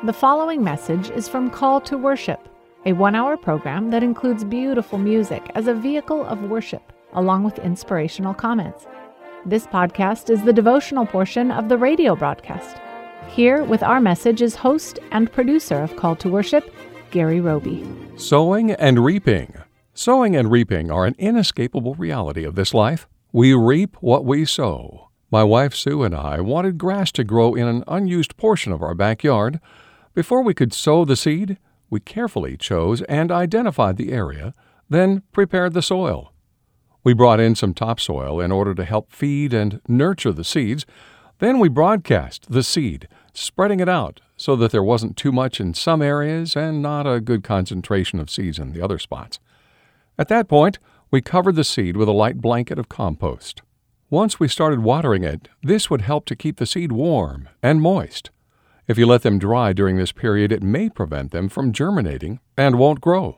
The following message is from Call to Worship, a 1-hour program that includes beautiful music as a vehicle of worship, along with inspirational comments. This podcast is the devotional portion of the radio broadcast. Here with our message is host and producer of Call to Worship, Gary Roby. Sowing and reaping. Sowing and reaping are an inescapable reality of this life. We reap what we sow. My wife Sue and I wanted grass to grow in an unused portion of our backyard. Before we could sow the seed, we carefully chose and identified the area, then prepared the soil. We brought in some topsoil in order to help feed and nurture the seeds. Then we broadcast the seed, spreading it out so that there wasn't too much in some areas and not a good concentration of seeds in the other spots. At that point, we covered the seed with a light blanket of compost. Once we started watering it, this would help to keep the seed warm and moist. If you let them dry during this period, it may prevent them from germinating and won't grow.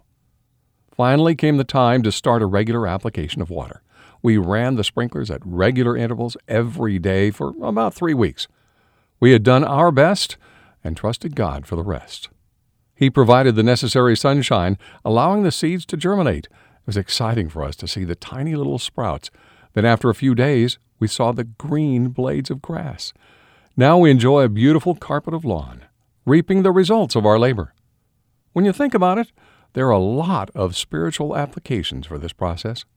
Finally came the time to start a regular application of water. We ran the sprinklers at regular intervals every day for about 3 weeks. We had done our best and trusted God for the rest. He provided the necessary sunshine, allowing the seeds to germinate. It was exciting for us to see the tiny little sprouts. Then after a few days, we saw the green blades of grass. Now we enjoy a beautiful carpet of lawn, reaping the results of our labor. When you think about it, there are a lot of spiritual applications for this process.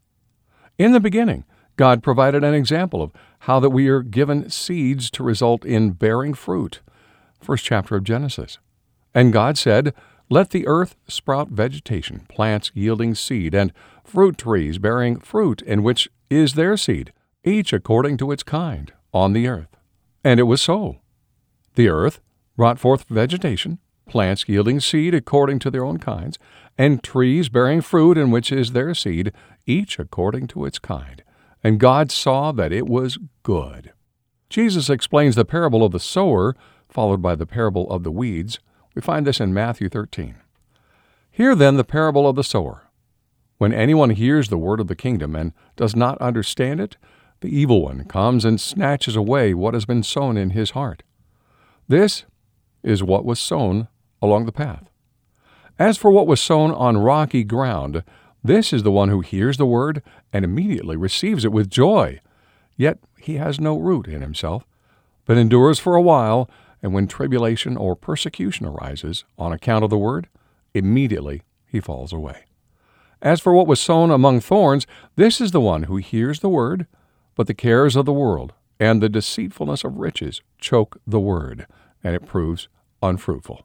In the beginning, God provided an example of how that we are given seeds to result in bearing fruit. First chapter of Genesis. And God said, "Let the earth sprout vegetation, plants yielding seed, and fruit trees bearing fruit in which is their seed, each according to its kind, on the earth." And it was so. The earth brought forth vegetation, plants yielding seed according to their own kinds, and trees bearing fruit in which is their seed, each according to its kind. And God saw that it was good. Jesus explains the parable of the sower, followed by the parable of the weeds. We find this in Matthew 13. Hear then the parable of the sower. When anyone hears the word of the kingdom and does not understand it, the evil one comes and snatches away what has been sown in his heart. This is what was sown along the path. As for what was sown on rocky ground, this is the one who hears the word and immediately receives it with joy. Yet he has no root in himself, but endures for a while, and when tribulation or persecution arises on account of the word, immediately he falls away. As for what was sown among thorns, this is the one who hears the word, but the cares of the world and the deceitfulness of riches choke the word, and it proves unfruitful.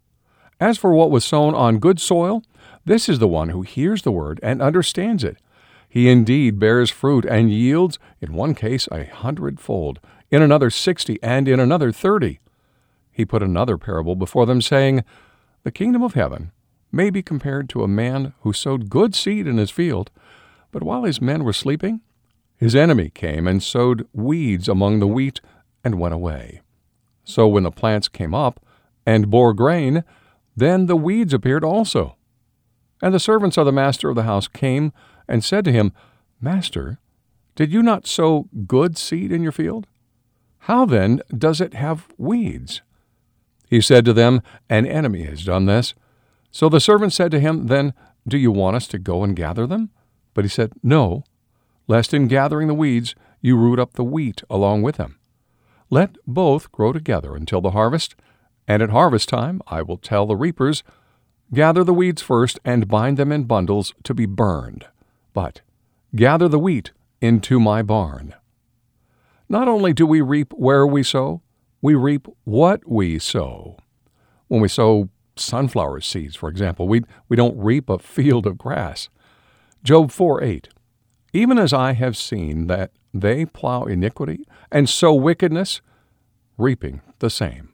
As for what was sown on good soil, this is the one who hears the word and understands it. He indeed bears fruit and yields, in one case 100-fold, in another 60, and in another 30. He put another parable before them, saying, "The kingdom of heaven may be compared to a man who sowed good seed in his field, but while his men were sleeping, his enemy came and sowed weeds among the wheat and went away. So when the plants came up and bore grain, then the weeds appeared also. And the servants of the master of the house came and said to him, 'Master, did you not sow good seed in your field? How then does it have weeds?' He said to them, 'An enemy has done this.' So the servant said to him, 'Then do you want us to go and gather them?' But he said, 'No, lest in gathering the weeds you root up the wheat along with them. Let both grow together until the harvest, and at harvest time I will tell the reapers, gather the weeds first and bind them in bundles to be burned, but gather the wheat into my barn.' Not only do we reap where we sow, we reap what we sow. When we sow sunflower seeds, for example, we don't reap a field of grass. Job 4:8. Even as I have seen that they plow iniquity and sow wickedness, reaping the same."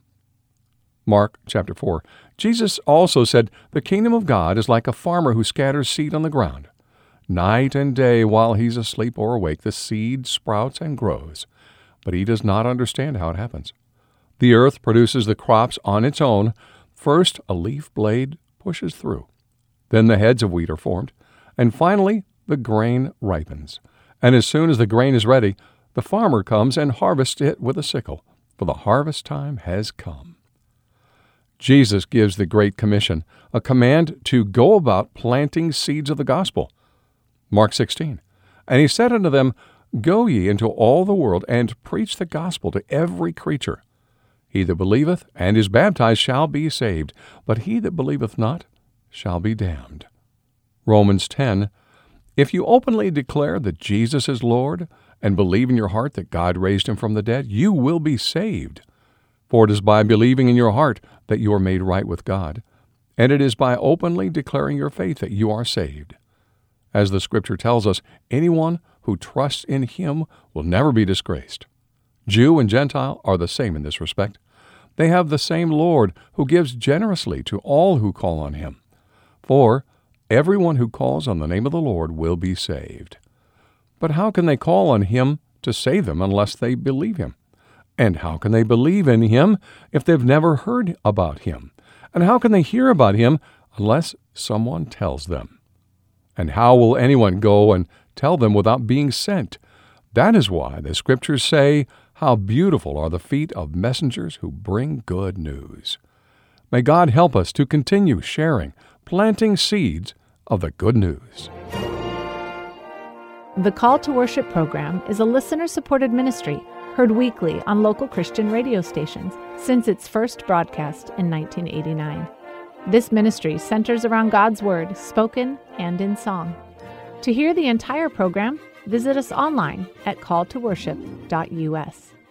Mark chapter 4. Jesus also said, "The kingdom of God is like a farmer who scatters seed on the ground. Night and day while he's asleep or awake, the seed sprouts and grows, but he does not understand how it happens. The earth produces the crops on its own. First, a leaf blade pushes through. Then the heads of wheat are formed, and finally the grain ripens. And as soon as the grain is ready, the farmer comes and harvests it with a sickle, for the harvest time has come." Jesus gives the Great Commission, a command to go about planting seeds of the gospel. Mark 16, "And he said unto them, Go ye into all the world, and preach the gospel to every creature. He that believeth and is baptized shall be saved, but he that believeth not shall be damned." Romans 10, "If you openly declare that Jesus is Lord, and believe in your heart that God raised him from the dead, you will be saved. For it is by believing in your heart that you are made right with God, and it is by openly declaring your faith that you are saved. As the Scripture tells us, anyone who trusts in him will never be disgraced. Jew and Gentile are the same in this respect. They have the same Lord who gives generously to all who call on him. For everyone who calls on the name of the Lord will be saved. But how can they call on him to save them unless they believe him? And how can they believe in him if they've never heard about him? And how can they hear about him unless someone tells them? And how will anyone go and tell them without being sent? That is why the Scriptures say, How beautiful are the feet of messengers who bring good news. May God help us to continue sharing, planting seeds of the good news. The Call to Worship program is a listener-supported ministry heard weekly on local Christian radio stations since its first broadcast in 1989. This ministry centers around God's Word, spoken and in song. To hear the entire program, visit us online at calltoworship.us.